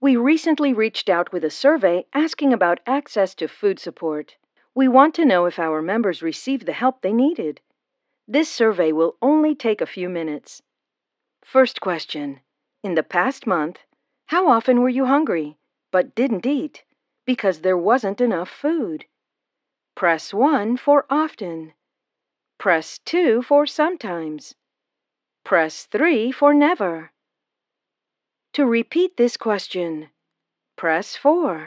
We recently reached out with a survey asking about access to food support. We want to know if our members received the help they needed. This survey will only take a few minutes. First question. In the past month, how often were you hungry but didn't eat because there wasn't enough food? Press 1 for often. Press 2 for sometimes. Press 3 for never. To repeat this question, press 4.